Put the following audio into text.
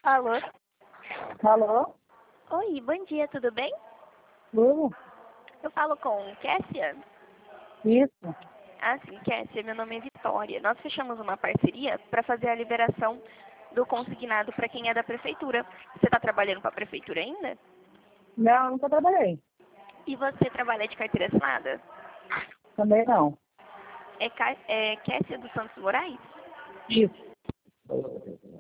Alô? Alô? Oi, bom dia, tudo bem? Tudo? Eu falo com Kessia? Isso. Ah, sim, Kessia, meu nome é Vitória. Nós fechamos uma parceria para fazer a liberação do consignado para quem é da prefeitura. Você está trabalhando para a prefeitura ainda? Não, nunca trabalhei. E você trabalha de carteira assinada? Também não. É Kessia dos Santos Moraes? Isso.